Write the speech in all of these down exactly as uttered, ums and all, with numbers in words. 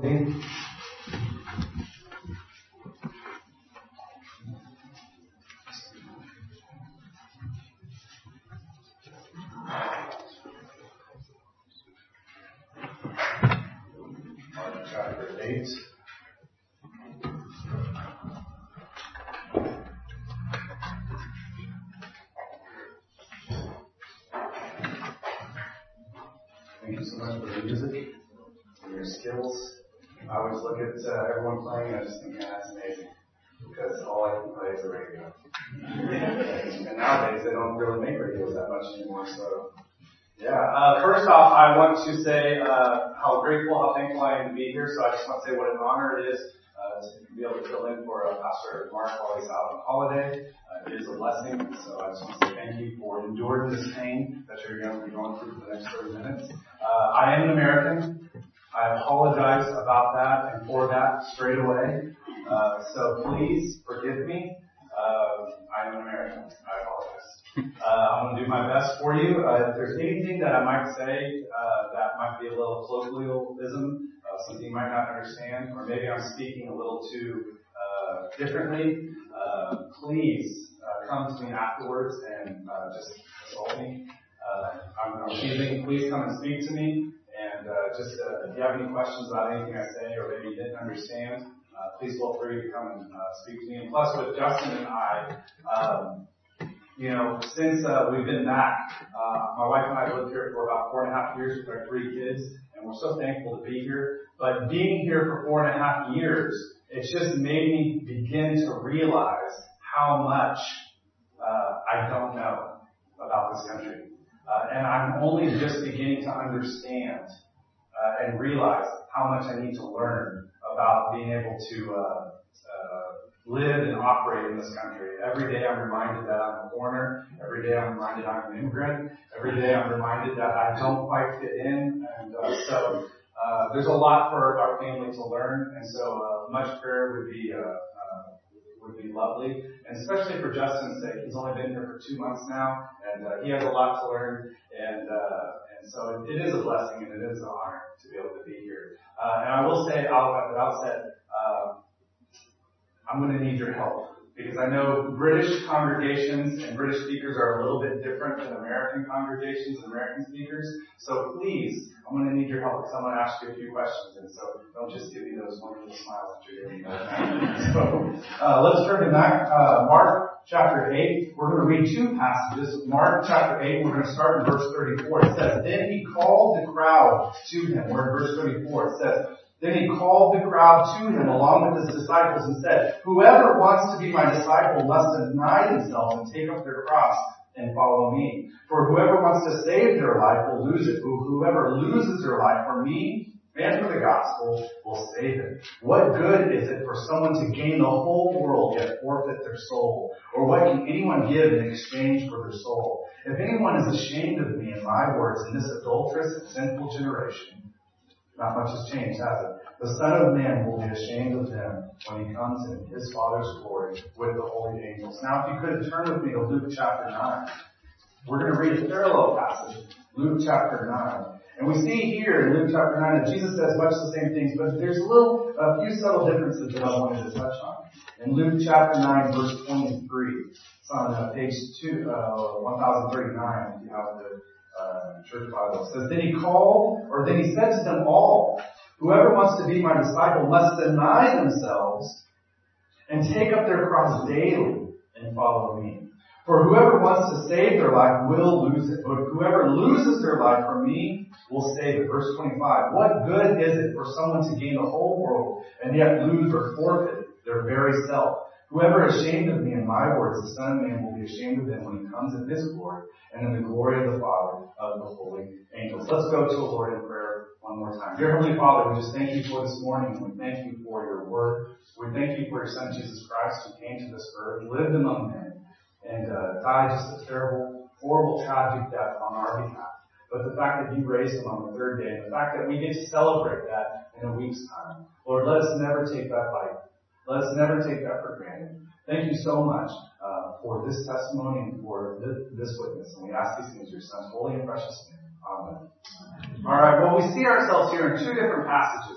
Lee. Mark chapter eight. Thank you so much for the music and your skills. I always look at uh, everyone playing and I just think, man, that's amazing. Because all I can play is a radio. And nowadays they don't really make radios that much anymore, so yeah. Uh, first off, I want to say uh, how grateful, how thankful I am to be here. So I just want to say what an honor it is uh, to be able to fill in for uh, Pastor Mark while he's out on holiday. Uh, it is a blessing. So I just want to say thank you for enduring this pain that you're going to be going through for the next thirty minutes. Uh, I am an American. I apologize about that and for that straight away. Uh, so please forgive me. Uh, I am an American. I apologize. Uh, I'm going to do my best for you. Uh, if there's anything that I might say uh, that might be a little colloquialism, uh, something you might not understand, or maybe I'm speaking a little too uh, differently, uh, please uh, come to me afterwards and uh, just consult me. Uh, I'm, I'm teasing. Please come and speak to me. And uh, just uh, if you have any questions about anything I say or maybe you didn't understand, uh, please feel free to come and uh, speak to me. And plus, with Justin and I, um, you know, since uh, we've been back, uh, my wife and I lived here for about four and a half years with our three kids, and we're so thankful to be here. But being here for four and a half years, it's just made me begin to realize how much uh, I don't know about this country. Uh, and I'm only just beginning to understand uh, and realize how much I need to learn about being able to uh, uh, live and operate in this country. Every day I'm reminded that I'm a foreigner. Every day I'm reminded I'm an immigrant. Every day I'm reminded that I don't quite fit in. And uh, so uh, there's a lot for our family to learn. And so uh, much prayer would be uh, uh, would be lovely, and especially for Justin's sake. He's only been here for two months now, and uh, he has a lot to learn, and uh, and so it, it is a blessing and it is an honor to be able to be here. Uh, and I will say out at the outset, uh, I'm going to need your help, because I know British congregations and British speakers are a little bit different than American congregations and American speakers. So please, I'm going to need your help, because I'm going to ask you a few questions. And so don't just give me those wonderful smiles that you're giving me. So uh, let's turn to Mark, uh, Mark chapter eight. We're going to read two passages. Mark chapter eight, we're going to start in verse thirty-four. It says, then he called the crowd to him. We're in verse thirty-four. It says, then he called the crowd to him along with his disciples and said, whoever wants to be my disciple must deny themselves and take up their cross and follow me. For whoever wants to save their life will lose it. Whoever loses their life for me and for the gospel will save it. What good is it for someone to gain the whole world yet forfeit their soul? Or what can anyone give in exchange for their soul? If anyone is ashamed of me and my words in this adulterous and sinful generation, not much has changed, has it? The Son of Man will be ashamed of them when he comes in his Father's glory with the holy angels. Now, if you could turn with me to Luke chapter nine. We're going to read a parallel passage, Luke chapter nine. And we see here in Luke chapter nine that Jesus says much the same things, but there's a little, a few subtle differences that I wanted to touch on. In Luke chapter nine, verse twenty-three, it's on uh, page two, uh, one thousand thirty-nine, if you have the uh, church Bible. It says, then he called, or then he said to them all, whoever wants to be my disciple must deny themselves and take up their cross daily and follow me. For whoever wants to save their life will lose it. But whoever loses their life for me will save it. Verse twenty-five. What good is it for someone to gain the whole world and yet lose or forfeit their very self? Whoever is ashamed of me and my words, the Son of Man will be ashamed of him when he comes in his glory and in the glory of the Father of the holy angels. Let's go to the Lord in prayer one more time. Dear Heavenly Father, we just thank you for this morning, and we thank you for your word. We thank you for your Son, Jesus Christ, who came to this earth, lived among men, and uh, died just a terrible, horrible, tragic death on our behalf. But the fact that you raised him on the third day, and the fact that we get to celebrate that in a week's time, Lord, let us never take that light. Let us never take that for granted. Thank you so much uh, for this testimony and for this, this witness. And we ask these things in your Son's holy and precious name. Amen. All right. Well, we see ourselves here in two different passages.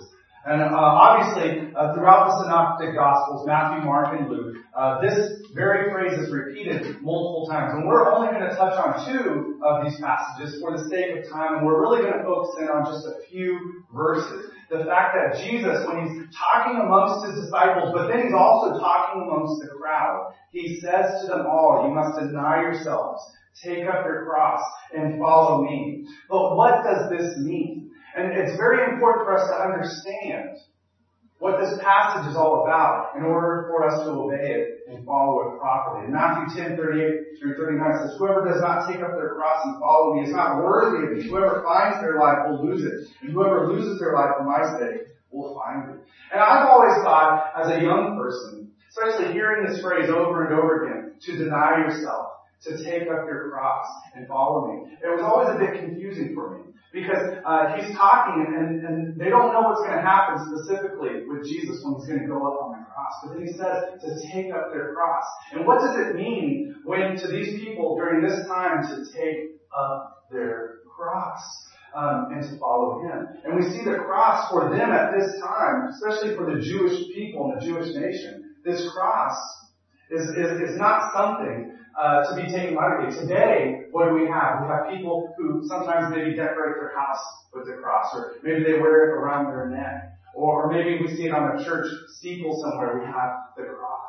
And uh, obviously, uh, throughout the Synoptic Gospels, Matthew, Mark, and Luke, uh, this very phrase is repeated multiple times. And we're only going to touch on two of these passages for the sake of time, and we're really going to focus in on just a few verses. The fact that Jesus, when he's talking amongst his disciples, but then he's also talking amongst the crowd, he says to them all, you must deny yourselves, take up your cross, and follow me. But what does this mean? And it's very important for us to understand what this passage is all about in order for us to obey it and follow it properly. In Matthew ten, thirty-eight through thirty-nine it says, whoever does not take up their cross and follow me is not worthy of me. Whoever finds their life will lose it. And whoever loses their life for my sake will find it. And I've always thought, as a young person, especially hearing this phrase over and over again, to deny yourself, to take up your cross and follow me, it was always a bit confusing for me. Because uh, he's talking and, and they don't know what's going to happen specifically with Jesus when he's going to go up on the cross. But then he says to take up their cross. And what does it mean when to these people during this time to take up their cross um, and to follow him? And we see the cross for them at this time, especially for the Jewish people and the Jewish nation. This cross is, is, is not something Uh, to be taken lightly. Today, what do we have? We have people who sometimes maybe decorate their house with the cross, or maybe they wear it around their neck, or maybe we see it on a church steeple somewhere. We have the cross.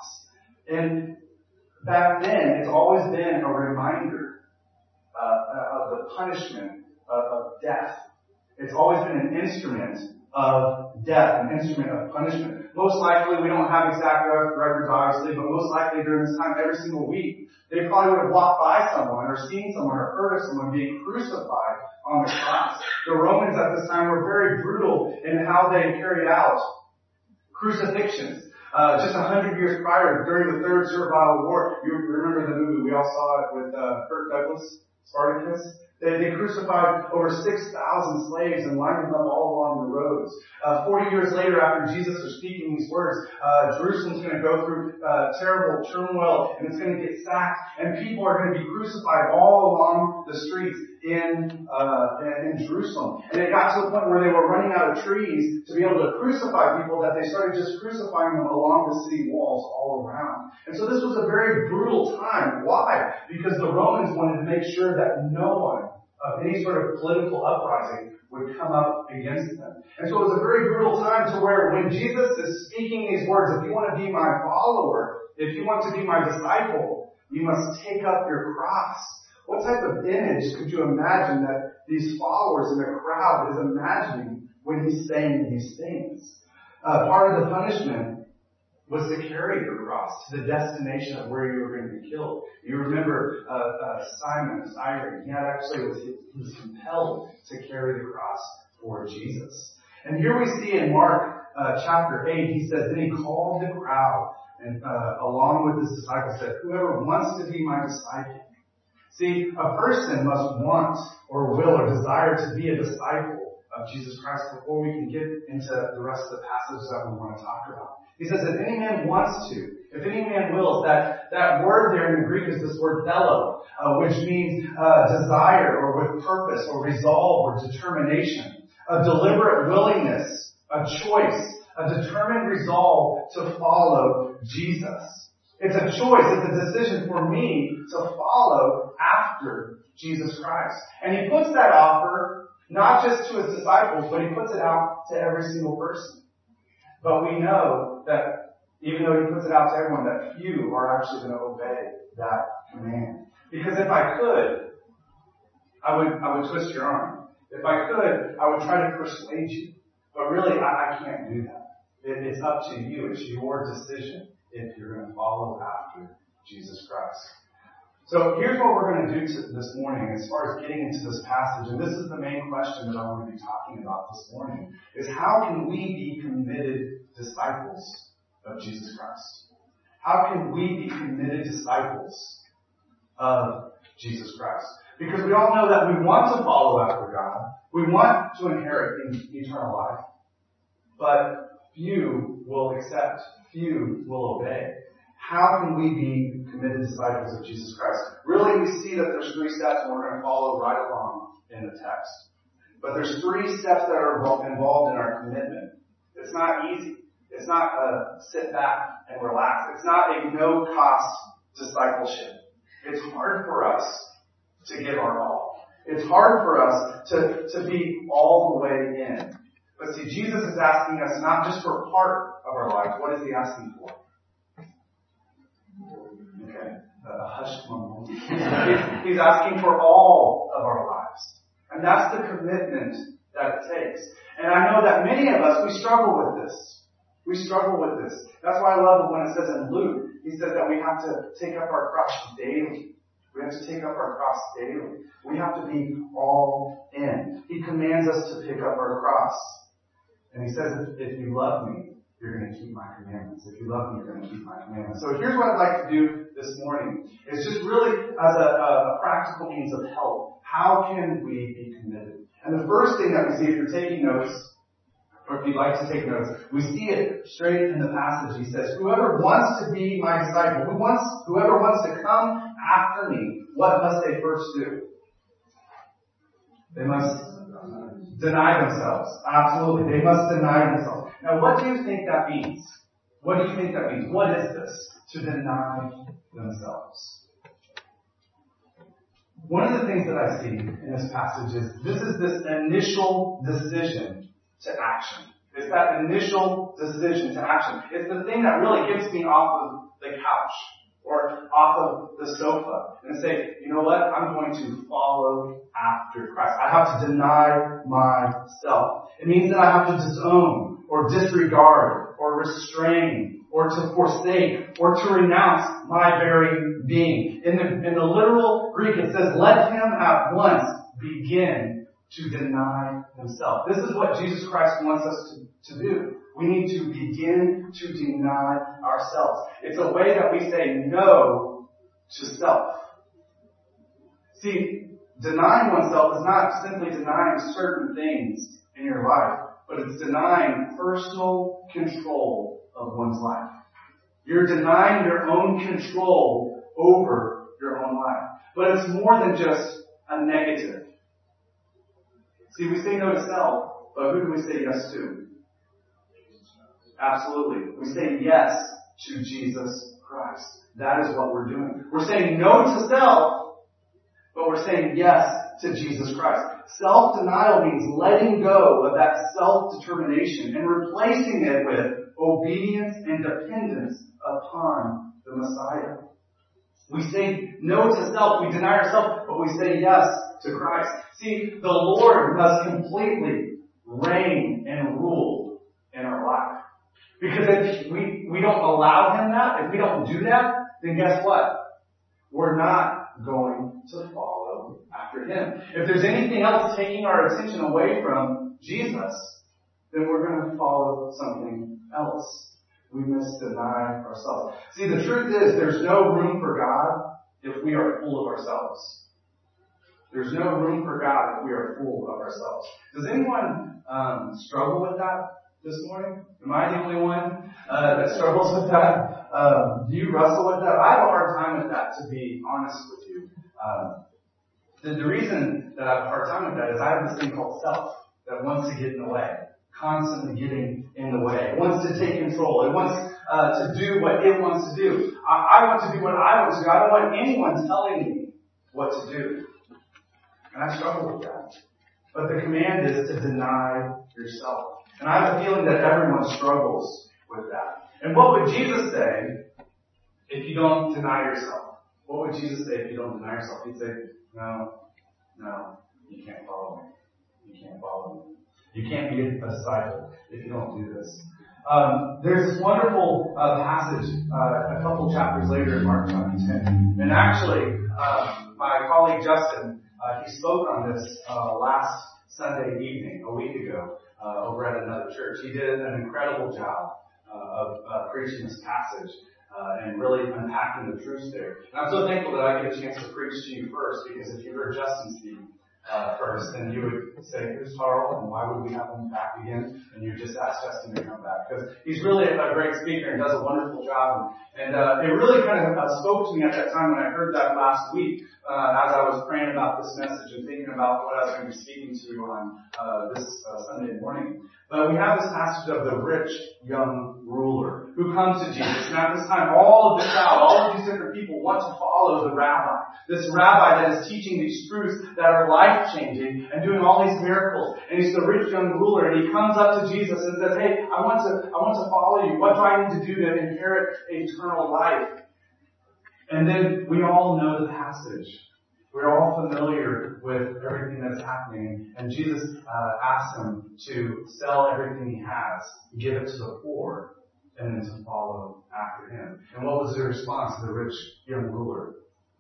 And back then, it's always been a reminder uh, of the punishment of, of death. It's always been an instrument of death, an instrument of punishment. Most likely, we don't have exact records, obviously, but most likely during this time, every single week, they probably would have walked by someone or seen someone or heard of someone being crucified on the cross. The Romans at this time were very brutal in how they carried out crucifixions. Uh, just a hundred years prior, during the Third Servile War, you remember the movie, we all saw it with uh, Kirk Douglas, Spartacus? They, they crucified over six thousand slaves and lined them up all along the roads. Uh, forty years later, after Jesus was speaking these words, uh, Jerusalem's going to go through uh, terrible turmoil, and it's going to get sacked, and people are going to be crucified all along the streets in uh, in Jerusalem. And it got to the point where they were running out of trees to be able to crucify people that they started just crucifying them along the city walls all around. And so this was a very brutal time. Why? Because the Romans wanted to make sure that no one of any sort of political uprising would come up against them. And so it was a very brutal time to where when Jesus is speaking these words, if you want to be my follower, if you want to be my disciple, you must take up your cross. What type of image could you imagine that these followers in the crowd is imagining when he's saying these things? Uh, part of the punishment was to carry your cross to the destination of where you were going to be killed. You remember uh, uh, Simon, Cyrene. He had actually was, he was compelled to carry the cross for Jesus. And here we see in Mark uh, chapter eight, he says, then he called the crowd and uh, along with his disciples said, whoever wants to be my disciple. See, a person must want or will or desire to be a disciple of Jesus Christ before we can get into the rest of the passages that we want to talk about. He says, if any man wants to, if any man wills, that, that word there in the Greek is this word thelo, uh, which means uh, desire or with purpose or resolve or determination, a deliberate willingness, a choice, a determined resolve to follow Jesus. It's a choice, it's a decision for me to follow after Jesus Christ. And he puts that offer not just to his disciples, but he puts it out to every single person. But we know that even though he puts it out to everyone, that few are actually going to obey that command. Because if I could, I would I would twist your arm. If I could, I would try to persuade you. But really, I, I can't do that. It, it's up to you. It's your decision if you're going to follow after Jesus Christ. So here's what we're going to do to this morning as far as getting into this passage. And this is the main question that I want to be talking about this morning, is how can we be committed disciples of Jesus Christ? How can we be committed disciples of Jesus Christ? Because we all know that we want to follow after God. We want to inherit eternal life. But few will accept. Few will obey. How can we be committed disciples of Jesus Christ? Really, we see that there's three steps, and we're going to follow right along in the text. But there's three steps that are involved in our commitment. It's not easy. It's not a sit back and relax. It's not a no-cost discipleship. It's hard for us to give our all. It's hard for us to, to be all the way in. But see, Jesus is asking us not just for part of our life. What is he asking for? Okay, a hushed moment. He's asking for all of our lives. And that's the commitment that it takes. And I know that many of us, we struggle with this. We struggle with this. That's why I love when it says in Luke, he says that we have to take up our cross daily. We have to take up our cross daily. We have to be all in. He commands us to pick up our cross. And he says, if, if you love me, you're going to keep my commandments. If you love me, you're going to keep my commandments. So here's what I'd like to do this morning. It's just really as a, a practical means of help. How can we be committed? And the first thing that we see, if you're taking notes, or if you'd like to take notes, we see it straight in the passage. He says, whoever wants to be my disciple, who wants, whoever wants to come after me, what must they first do? They must deny themselves. Absolutely. They must deny themselves. Now, what do you think that means? What do you think that means? What is this? To deny themselves. One of the things that I see in this passage is this is this initial decision to action. It's that initial decision to action. It's the thing that really gets me off of the couch or off of the sofa and say, you know what? I'm going to follow after Christ. I have to deny myself. It means that I have to disown or disregard or restrain or to forsake or to renounce my very being. In the, in the literal Greek, it says, let him at once begin to deny himself. This is what Jesus Christ wants us to, to do. We need to begin to deny ourselves. It's a way that we say no to self. See, denying oneself is not simply denying certain things in your life, but it's denying personal control of one's life. You're denying your own control over your own life. But it's more than just a negative. See, we say no to self, but who do we say yes to? Absolutely. We say yes to Jesus Christ. That is what we're doing. We're saying no to self, but we're saying yes to Jesus Christ. Self-denial means letting go of that self-determination and replacing it with obedience and dependence upon the Messiah. We say no to self, we deny ourselves, but we say yes to Christ. See, the Lord must completely reign and rule in our life. Because if we, we don't allow Him that, if we don't do that, then guess what? We're not going to follow after Him. If there's anything else taking our attention away from Jesus, then we're going to follow something else. We must deny ourselves. See, the truth is, there's no room for God if we are full of ourselves. There's no room for God if we are full of ourselves. Does anyone um, struggle with that this morning? Am I the only one uh, that struggles with that? Um, do you wrestle with that? I have a hard time with that, to be honest with you. Um, the, the reason that I have a hard time with that is I have this thing called self that wants to get in the way. Constantly getting in the way. It wants to take control. It wants uh, to do what it wants to do. I, I want to do what I want to do. I don't want anyone telling me what to do. And I struggle with that. But the command is to deny yourself. And I have a feeling that everyone struggles with that. And what would Jesus say if you don't deny yourself? What would Jesus say if you don't deny yourself? He'd say, no, no, you can't follow me. You can't follow me. You can't be a disciple if you don't do this. Um, there's this wonderful uh, passage uh, a couple chapters later in Mark chapter ten. And actually, uh, my colleague Justin, uh, he spoke on this uh, last Sunday evening, a week ago, uh, over at another church. He did an incredible job uh, of uh, preaching this passage uh, and really unpacking the truths there. And I'm so thankful that I get a chance to preach to you first, because if you heard Justin speak, Uh, first, then you would say, who's Carl, and why would we have him back again? And you just ask Justin to come back, because he's really a great speaker and does a wonderful job. And, and uh, it really kind of uh, spoke to me at that time when I heard that last week, uh, as I was praying about this message and thinking about what I was going to be speaking to you on uh, this uh, Sunday morning. But we have this passage of the rich young ruler who comes to Jesus. And at this time, all of the crowd, all of these different people want to follow the rabbi. This rabbi that is teaching these truths that are life-changing and doing all these miracles. And he's the rich young ruler. And he comes up to Jesus and says, hey, I want to, I want to follow you. What do I need to do to inherit eternal life? And then we all know the passage. We're all familiar with everything that's happening. And Jesus uh, asks him to sell everything he has, give it to the poor, and then to follow after him. And what was the response of the rich young ruler?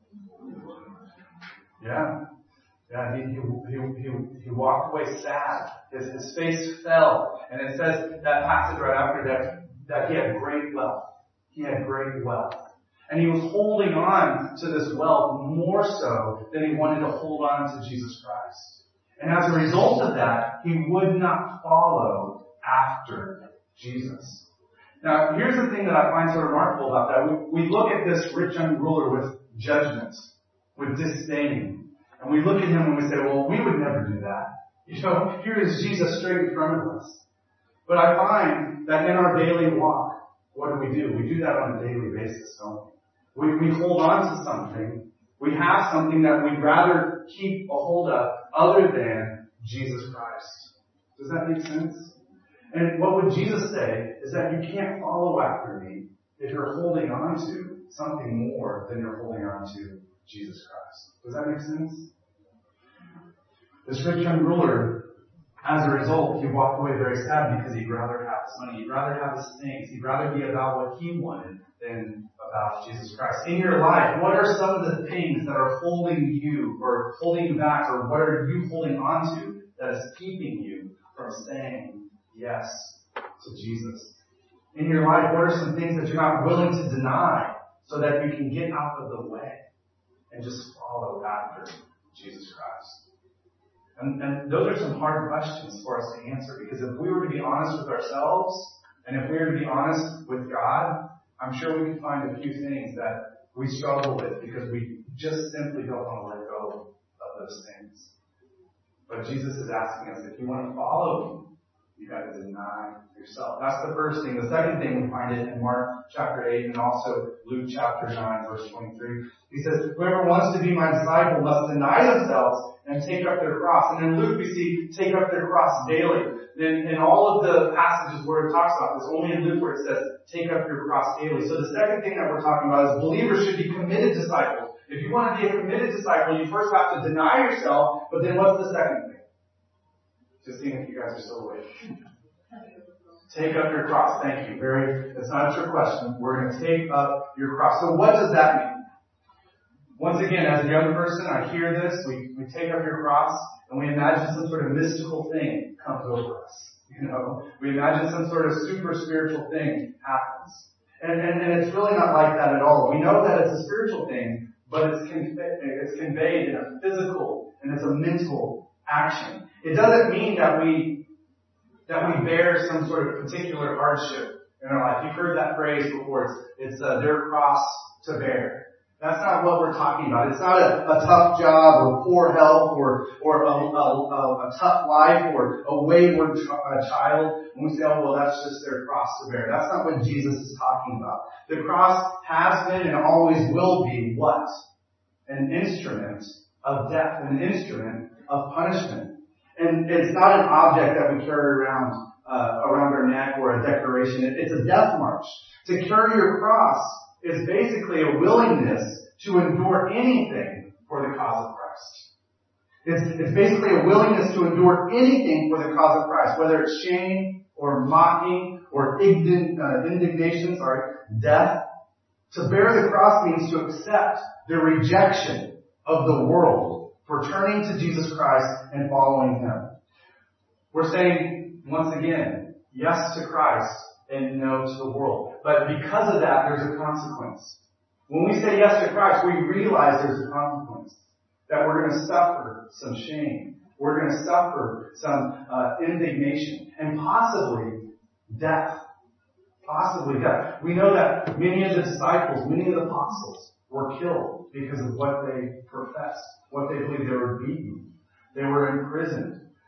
Yeah. Yeah, he, he, he, he, he walked away sad. His, his face fell. And it says that passage right after that, that he had great wealth. He had great wealth. And he was holding on to this wealth more so than he wanted to hold on to Jesus Christ. And as a result of that, he would not follow after Jesus. Now, here's the thing that I find so remarkable about that. We, we look at this rich young ruler with judgment, with disdain. And we look at him and we say, well, we would never do that. You know, here is Jesus straight in front of us. But I find that in our daily walk, what do we do? We do that on a daily basis, don't we? We, we hold on to something. We have something that we'd rather keep a hold of other than Jesus Christ. Does that make sense? And what would Jesus say is that you can't follow after me if you're holding on to something more than you're holding on to Jesus Christ. Does that make sense? This rich young ruler, as a result, he walked away very sad because he'd rather have his money. He'd rather have his things. He'd rather be about what he wanted than about Jesus Christ. In your life, what are some of the things that are holding you or holding you back, or what are you holding on to that is keeping you from saying yes to Jesus? In your life, what are some things that you're not willing to deny so that you can get out of the way and just follow after Jesus Christ? And, and those are some hard questions for us to answer, because if we were to be honest with ourselves, and if we were to be honest with God, I'm sure we could find a few things that we struggle with because we just simply don't want to let go of those things. But Jesus is asking us, if you want to follow me, you got to deny yourself. That's the first thing. The second thing, we find it in Mark chapter eight and also Luke chapter nine, verse twenty-three. He says, whoever wants to be my disciple must deny themselves and take up their cross. And in Luke we see take up their cross daily. In, in all of the passages where it talks about this, only in Luke where it says take up your cross daily. So the second thing that we're talking about is believers should be committed disciples. If you want to be a committed disciple, you first have to deny yourself, but then what's the second thing? Just seeing if you guys are still awake. Take up your cross. Thank you. Very, that's not a trick question. We're going to take up your cross. So what does that mean? Once again, as a young person, I hear this. We, we take up your cross and we imagine some sort of mystical thing comes over us. You know, we imagine some sort of super spiritual thing happens. And, and, and it's really not like that at all. We know that it's a spiritual thing, but it's, conveyed, it's conveyed in a physical and it's a mental action. It doesn't mean that we that we bear some sort of particular hardship in our life. You've heard that phrase before. It's, it's uh, their cross to bear. That's not what we're talking about. It's not a, a tough job or poor health or or a, a, a, a tough life or a wayward ch- a child. And we say, oh, well, that's just their cross to bear. That's not what Jesus is talking about. The cross has been and always will be what? An instrument of death, an instrument of punishment. And it's not an object that we carry around uh, around our neck or a decoration. It, it's a death march. To carry your cross is basically a willingness to endure anything for the cause of Christ. It's, it's basically a willingness to endure anything for the cause of Christ, whether it's shame or mocking or indign, uh, indignation, sorry, death. To bear the cross means to accept the rejection of the world for turning to Jesus Christ and following Him. We're saying, once again, yes to Christ and no to the world. But because of that, there's a consequence. When we say yes to Christ, we realize there's a consequence. That we're going to suffer some shame. We're going to suffer some uh, indignation. And possibly death. Possibly death. We know that many of the disciples, many of the apostles were killed because of what they professed, what they believed. They were beaten. They were imprisoned.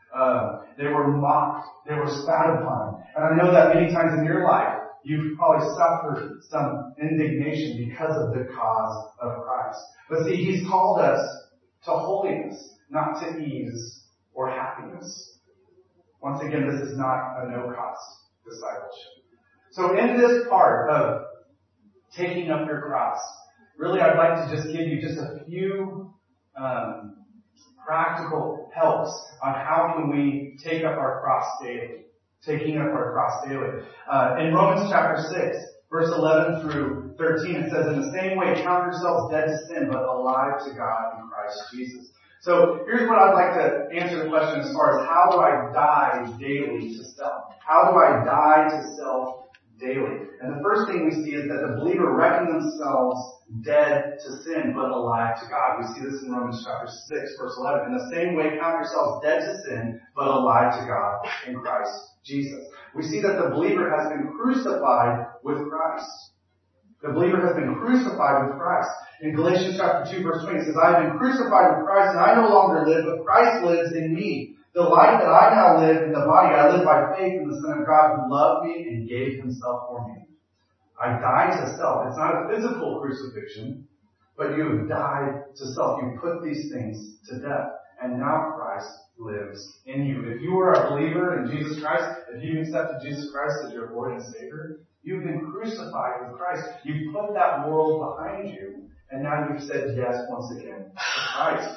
Uh, they were mocked. They were spat upon. And I know that many times in your life, you've probably suffered some indignation because of the cause of Christ. But see, He's called us to holiness, not to ease or happiness. Once again, this is not a no-cost discipleship. So in this part of taking up your cross, really I'd like to just give you just a few um, practical helps on how can we take up our cross daily. Taking up our cross daily. Uh, in Romans chapter six, verse eleven through thirteen, it says, in the same way, count yourselves dead to sin, but alive to God in Christ Jesus. So here's what I'd like to answer the question as far as how do I die daily to self? How do I die to self daily? And the first thing we see is that the believer reckon themselves dead to sin, but alive to God. We see this in Romans chapter six, verse eleven. In the same way, count yourselves dead to sin, but alive to God in Christ Jesus. We see that the believer has been crucified with Christ. The believer has been crucified with Christ. In Galatians chapter two, verse twenty, it says, I have been crucified with Christ, and I no longer live, but Christ lives in me. The life that I now live in the body, I live by faith in the Son of God who loved me and gave Himself for me. I died to self. It's not a physical crucifixion, but you have died to self. You put these things to death. And now Christ lives in you. If you are a believer in Jesus Christ, if you accepted Jesus Christ as your Lord and Savior, you've been crucified with Christ. You put that world behind you, and now you've said yes once again to Christ.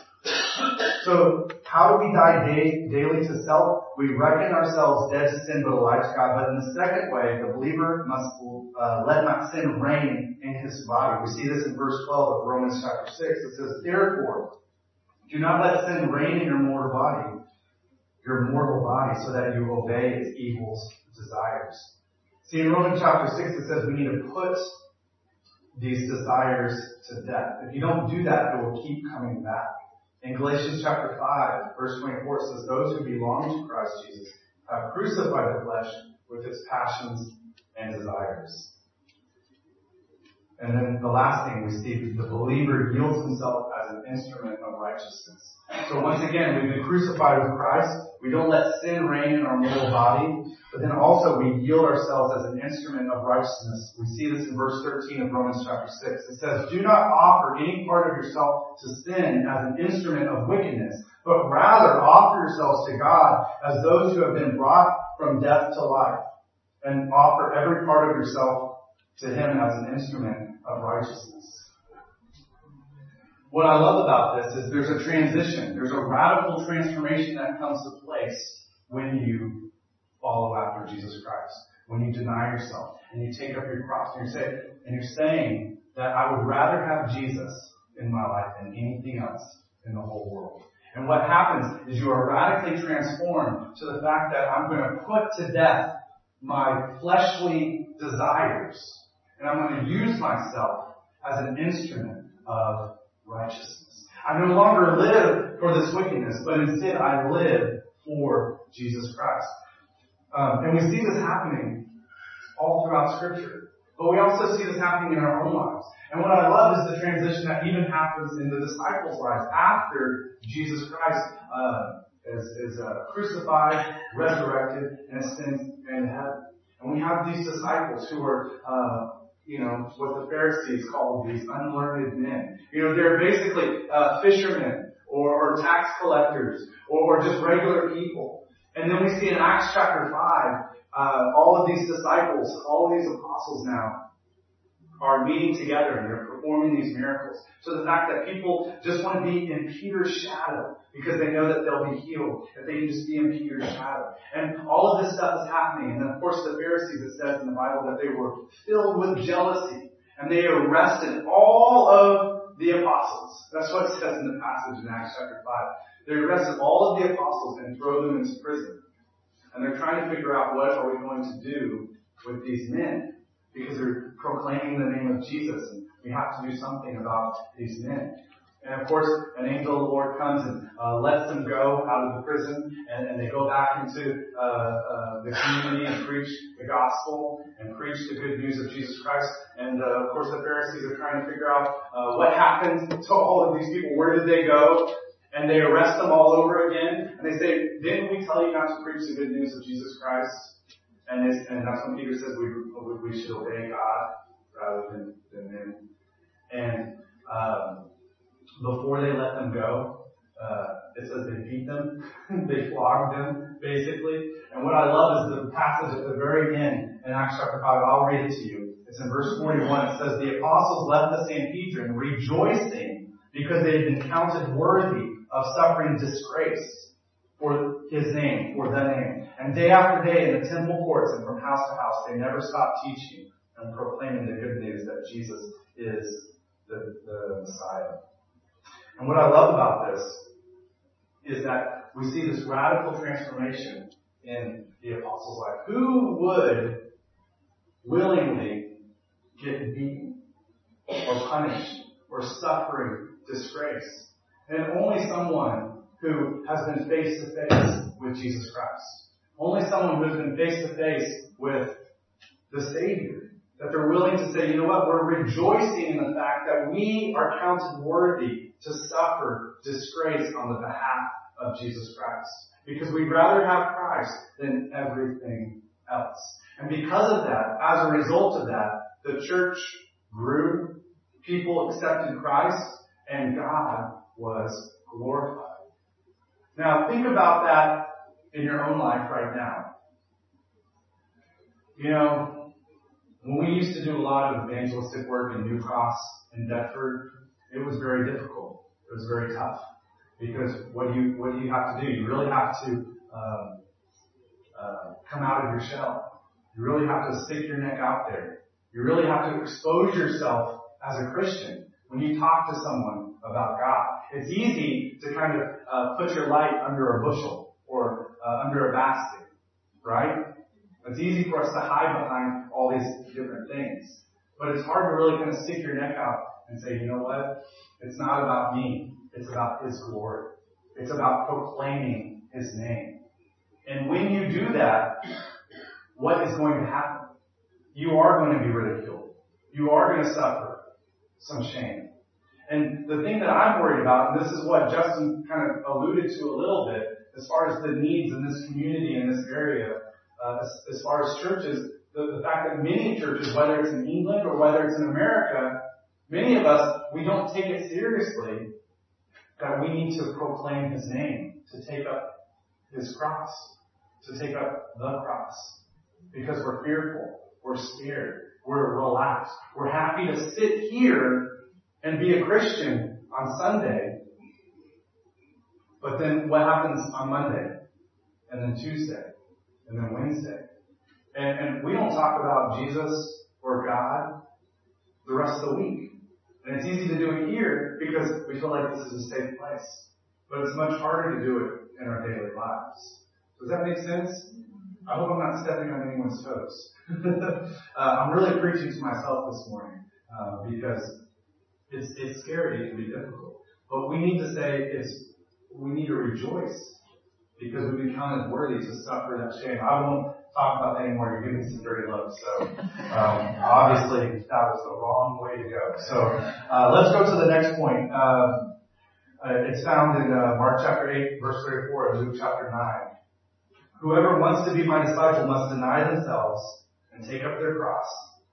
So, how do we die day, daily to self? We reckon ourselves dead to sin but alive to God. But in the second way, the believer must uh, let not sin reign in his body. We see this in verse twelve of Romans chapter six. It says, therefore, do not let sin reign in your mortal body, your mortal body, so that you obey its evil desires. See, in Romans chapter six, it says we need to put these desires to death. If you don't do that, it will keep coming back. In Galatians chapter five, verse twenty-four, it says, those who belong to Christ Jesus have crucified the flesh with its passions and desires. And then the last thing we see, the believer yields himself as an instrument of righteousness. So once again, we've been crucified with Christ. We don't let sin reign in our mortal body, but then also we yield ourselves as an instrument of righteousness. We see this in verse thirteen of Romans chapter six. It says, do not offer any part of yourself to sin as an instrument of wickedness, but rather offer yourselves to God as those who have been brought from death to life, and offer every part of yourself to Him as an instrument of righteousness. What I love about this is there's a transition. There's a radical transformation that comes to place when you follow after Jesus Christ. When you deny yourself and you take up your cross and you're saying, and you're saying that I would rather have Jesus in my life than anything else in the whole world. And what happens is you are radically transformed to the fact that I'm going to put to death my fleshly desires. And I'm going to use myself as an instrument of righteousness. I no longer live for this wickedness, but instead I live for Jesus Christ. Um, and we see this happening all throughout Scripture. But we also see this happening in our own lives. And what I love is the transition that even happens in the disciples' lives after Jesus Christ uh, is, is uh, crucified, resurrected, and ascends into heaven. And we have these disciples who are uh, you know, what the Pharisees called these unlearned men. You know, they're basically uh, fishermen or, or tax collectors or, or just regular people. And then we see in Acts chapter five, uh, all of these disciples, all of these apostles now are meeting together and they're performing these miracles. So the fact that people just want to be in Peter's shadow because they know that they'll be healed if they can just be in Peter's shadow. And all of this stuff is happening. And then of course the Pharisees, it says in the Bible that they were filled with jealousy and they arrested all of the apostles. That's what it says in the passage in Acts chapter five. They arrested all of the apostles and throw them into prison. And they're trying to figure out what are we going to do with these men because they're proclaiming the name of Jesus and we have to do something about these men. And of course, an angel of the Lord comes and uh, lets them go out of the prison, and, and they go back into uh, uh, the community and preach the gospel and preach the good news of Jesus Christ. And uh, of course, the Pharisees are trying to figure out uh, what happened to all of these people. Where did they go? And they arrest them all over again. And they say, didn't we tell you not to preach the good news of Jesus Christ? And, it's, and that's when Peter says we, we should obey God rather than, than men. And um, before they let them go, uh, it says they beat them. They flogged them, basically. And what I love is the passage at the very end in Acts chapter five. I'll read it to you. It's in verse forty-one. It says, the apostles left the Sanhedrin rejoicing because they had been counted worthy of suffering disgrace for his name, for the name. And day after day in the temple courts and from house to house, they never stopped teaching and proclaiming the good news that Jesus is the, the Messiah. And what I love about this is that we see this radical transformation in the apostles' life. Who would willingly get beaten or punished or suffering disgrace? And only someone who has been face to face with Jesus Christ. Only someone who has been face to face with the Savior. That they're willing to say, you know what, we're rejoicing in the fact that we are counted worthy to suffer disgrace on the behalf of Jesus Christ. Because we'd rather have Christ than everything else. And because of that, as a result of that, the church grew, people accepted Christ, and God was glorified. Now, think about that in your own life right now. You know, when we used to do a lot of evangelistic work in New Cross and Deptford, it was very difficult. It was very tough. Because what do you, what do you have to do? You really have to um, uh, come out of your shell. You really have to stick your neck out there. You really have to expose yourself as a Christian when you talk to someone about God. It's easy to kind of uh, put your light under a bushel or uh, under a basket, right? It's easy for us to hide behind all these different things. But it's hard to really kind of stick your neck out and say, you know what? It's not about me. It's about His glory. It's about proclaiming His name. And when you do that, what is going to happen? You are going to be ridiculed. You are going to suffer some shame. And the thing that I'm worried about, and this is what Justin kind of alluded to a little bit, as far as the needs in this community, in this area, uh, as, as far as churches, the, the fact that many churches, whether it's in England or whether it's in America, many of us, we don't take it seriously that we need to proclaim His name, to take up His cross, to take up the cross. Because we're fearful, we're scared, we're relaxed. We're happy to sit here and be a Christian on Sunday. But then what happens on Monday? And then Tuesday? And then Wednesday? And, and we don't talk about Jesus or God the rest of the week. And it's easy to do it here because we feel like this is a safe place. But it's much harder to do it in our daily lives. Does that make sense? I hope I'm not stepping on anyone's toes. uh, I'm really preaching to myself this morning uh, because it's, it's scary. It can be difficult. But we need to say it's, we need to rejoice because we've been counted worthy to suffer that shame. I won't talk about that anymore. You're giving me some dirty looks. So um, obviously that was the wrong way to go. So uh, let's go to the next point. Um, uh, it's found in uh, Mark chapter eight, verse thirty-four, and Luke chapter nine. Whoever wants to be my disciple must deny themselves and take up their cross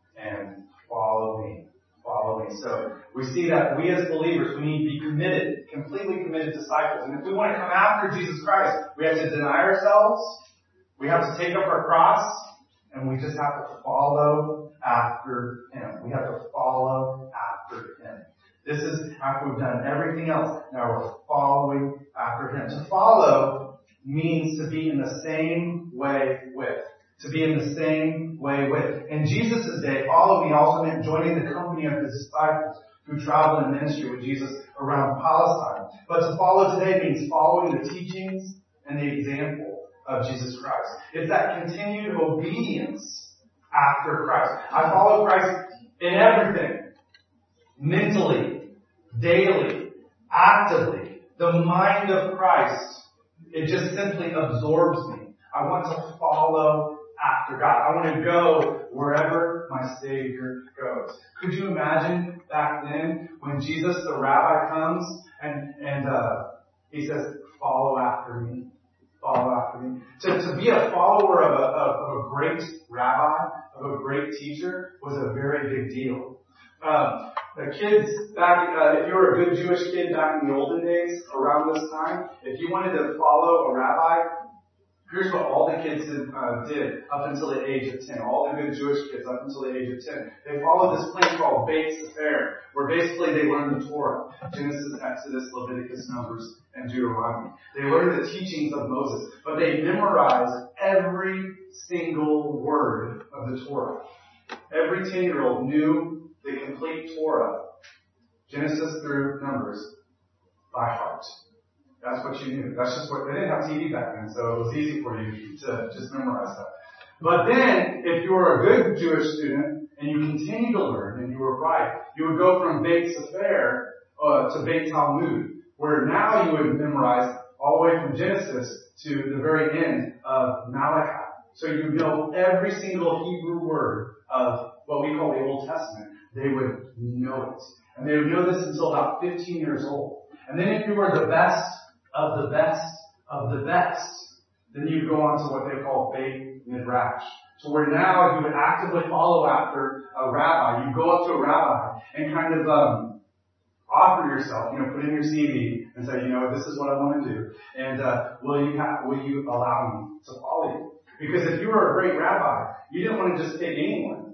and follow me. Follow me. So we see that we as believers, we need to be committed, completely committed disciples. And if we want to come after Jesus Christ, we have to deny ourselves. We have to take up our cross, and we just have to follow after Him. We have to follow after Him. This is after we've done everything else. Now we're following after Him. To follow means to be in the same way with. To be in the same way with. In Jesus' day, follow me also meant joining the company of His disciples who traveled in ministry with Jesus around Palestine. But to follow today means following the teachings and the example of Jesus Christ. It's that continued obedience after Christ. I follow Christ in everything. Mentally, daily, actively. The mind of Christ, it just simply absorbs me. I want to follow after God. I want to go wherever my Savior goes. Could you imagine back then when Jesus, the rabbi, comes and, and, uh, He says, follow after me. Follow after me. To, to be a follower of a, of, of a great rabbi, of a great teacher, was a very big deal. Um, the kids back, uh, if you were a good Jewish kid back in the olden days, around this time, if you wanted to follow a rabbi, here's what all the kids did, uh, did up until the age of ten. All the good Jewish kids up until the age of ten. They followed this plan called Beit Sefer, where basically they learned the Torah. Genesis, Exodus, Leviticus, Numbers, and Deuteronomy. They learned the teachings of Moses, but they memorized every single word of the Torah. Every ten-year-old knew the complete Torah, Genesis through Numbers, by heart. That's what you knew. That's just what, they didn't have T V back then, so it was easy for you to just memorize that. But then, if you were a good Jewish student, and you continued to learn, and you were bright, you would go from Beit Sefer uh, to Beit Talmud, where now you would memorize all the way from Genesis to the very end of Malachi. So you know every single Hebrew word of what we call the Old Testament. They would know it. And they would know this until about fifteen years old. And then if you were the best of the best of the best, then you go on to what they call Beit Midrash. So where now you would actively follow after a rabbi. You go up to a rabbi and kind of um, offer yourself, you know, put in your C V and say, you know, this is what I want to do, and uh, will you ha- will you allow me to follow you? Because if you were a great rabbi, you didn't want to just pick anyone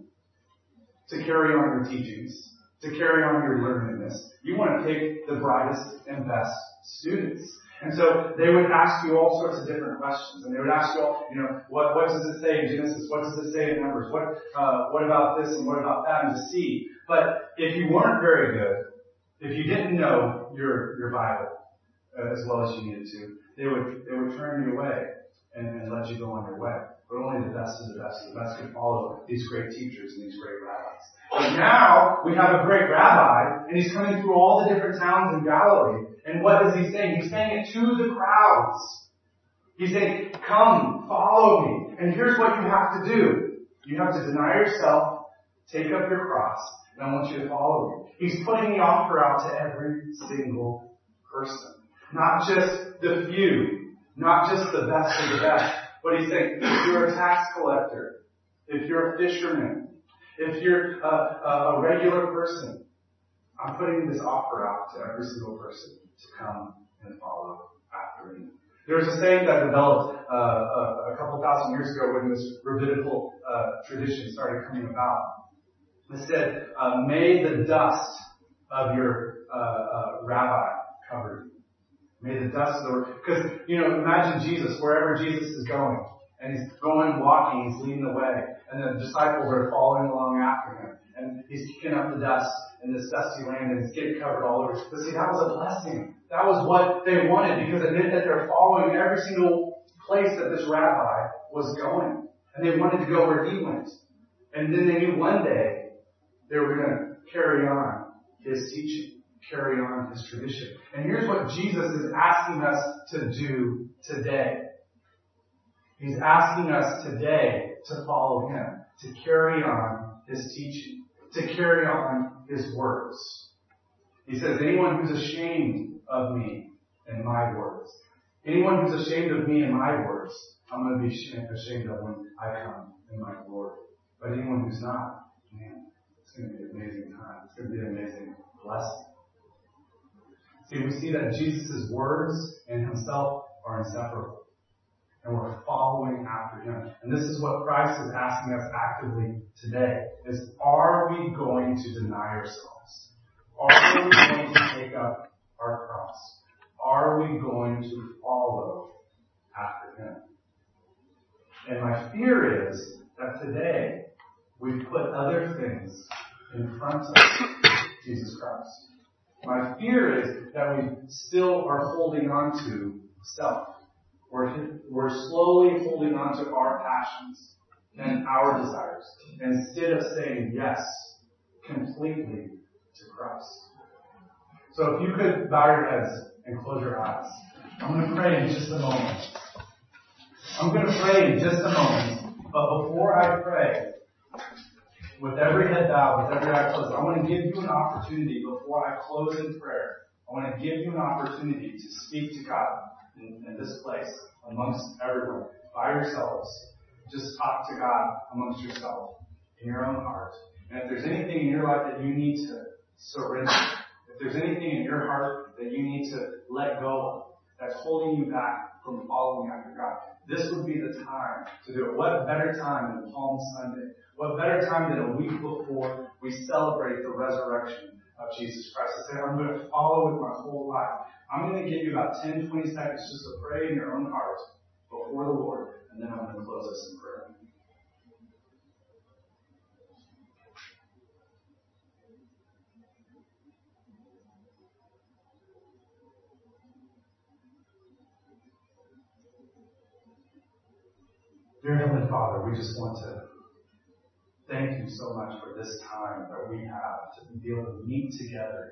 to carry on your teachings, to carry on your learnedness. You want to pick the brightest and best students. And so they would ask you all sorts of different questions, and they would ask you all, you know, what what does it say in Genesis? What does it say in Numbers? What uh, what about this and what about that? And to see. But if you weren't very good, if you didn't know your your Bible uh, as well as you needed to, they would they would turn you away and, and let you go on your way. But only the best of the best of the best could follow these great teachers and these great rabbis. But now we have a great rabbi, and he's coming through all the different towns in Galilee. And what is he saying? He's saying it to the crowds. He's saying, come, follow me. And here's what you have to do. You have to deny yourself, take up your cross, and I want you to follow me. He's putting the offer out to every single person. Not just the few, not just the best of the best. But he's saying, if you're a tax collector, if you're a fisherman, if you're a, a regular person, I'm putting this offer out to every single person to come and follow after me. There was a saying that developed uh, a, a couple thousand years ago when this rabbinical uh, tradition started coming about. It said, uh, may the dust of your uh, uh, rabbi cover you. May the dust of the... Because, you know, imagine Jesus, wherever Jesus is going, and he's going, walking, he's leading the way, and the disciples are following along after him, and he's kicking up the dust in this dusty land, and it's getting covered all over. But see, that was a blessing. That was what they wanted, because it meant that they're following every single place that this rabbi was going. And they wanted to go where he went. And then they knew one day they were going to carry on his teaching, carry on his tradition. And here's what Jesus is asking us to do today. He's asking us today to follow him, to carry on his teaching, to carry on his words. He says, anyone who's ashamed of me and my words, anyone who's ashamed of me and my words, I'm going to be ashamed of when I come in my glory. But anyone who's not, man, it's going to be an amazing time. It's going to be an amazing blessing. See, we see that Jesus' words and himself are inseparable. And we're following after him. And this is what Christ is asking us actively today, is are we going to deny ourselves? Are we going to take up our cross? Are we going to follow after him? And my fear is that today we put other things in front of Jesus Christ. My fear is that we still are holding on to self. We're, we're slowly holding on to our passions and our desires instead of saying yes completely to Christ. So if you could bow your heads and close your eyes. I'm going to pray in just a moment. I'm going to pray in just a moment. But before I pray, with every head bowed, with every eye closed, I want to give you an opportunity before I close in prayer I want to give you an opportunity to speak to God in, in this place, amongst everyone, by yourselves. Just talk to God amongst yourself, in your own heart. And if there's anything in your life that you need to surrender, if there's anything in your heart that you need to let go of, that's holding you back from following after God, this would be the time to do it. What better time than Palm Sunday? What better time than a week before we celebrate the resurrection of Jesus Christ? To say, I'm going to follow with my whole life. I'm going to give you about ten, twenty seconds just to pray in your own heart before the Lord, and then I'm going to close us in prayer. Dear Heavenly Father, we just want to thank you so much for this time that we have to be able to meet together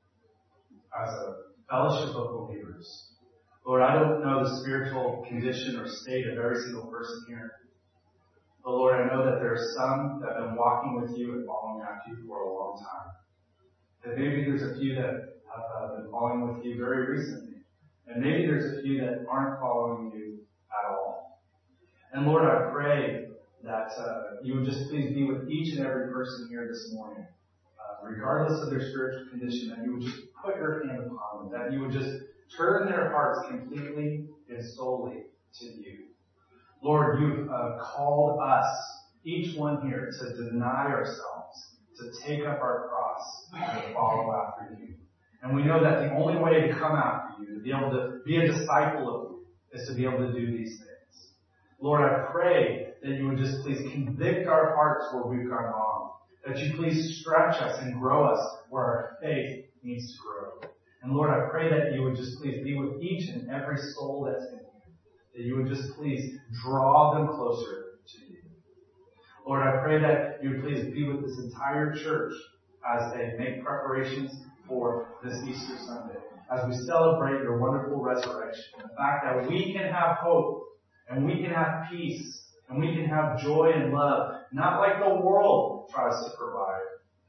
as a fellowship of believers. Lord, I don't know the spiritual condition or state of every single person here. But Lord, I know that there are some that have been walking with you and following after you for a long time. That maybe there's a few that have uh, been following with you very recently. And maybe there's a few that aren't following you at all. And Lord, I pray that uh, you would just please be with each and every person here this morning, uh, regardless of their spiritual condition, that you would just put your hand upon them, that you would just turn their hearts completely and solely to you. Lord, you've uh, called us, each one here, to deny ourselves, to take up our cross, and to follow after you. And we know that the only way to come after you, to be able to be a disciple of you, is to be able to do these things. Lord, I pray that you would just please convict our hearts where we've gone wrong. That you please stretch us and grow us where our faith needs to grow. And Lord, I pray that you would just please be with each and every soul that's in here. That you would just please draw them closer to you. Lord, I pray that you would please be with this entire church as they make preparations for this Easter Sunday. As we celebrate your wonderful resurrection. The fact that we can have hope. And we can have peace, and we can have joy and love, not like the world tries to provide,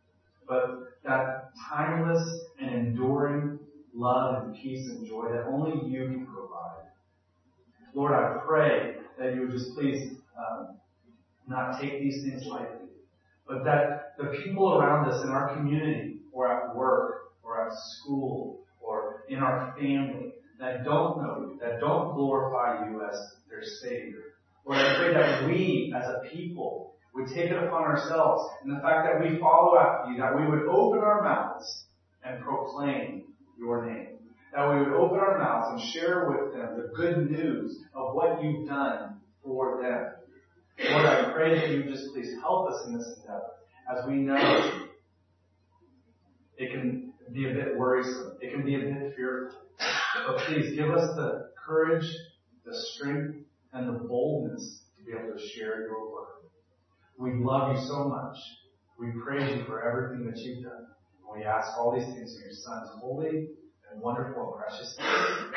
but that timeless and enduring love and peace and joy that only you can provide. Lord, I pray that you would just please um, not take these things lightly, but that the people around us in our community, or at work, or at school, or in our family, that don't know you, that don't glorify you as their Savior. Lord, I pray that we, as a people, would take it upon ourselves, and the fact that we follow after you, that we would open our mouths and proclaim your name. That we would open our mouths and share with them the good news of what you've done for them. Lord, I pray that you just please help us in this endeavor, as we know it can be a bit worrisome. It can be a bit fearful. But please give us the courage, the strength, and the boldness to be able to share your word. We love you so much. We praise you for everything that you've done. And we ask all these things in your Son's holy and wonderful and precious name.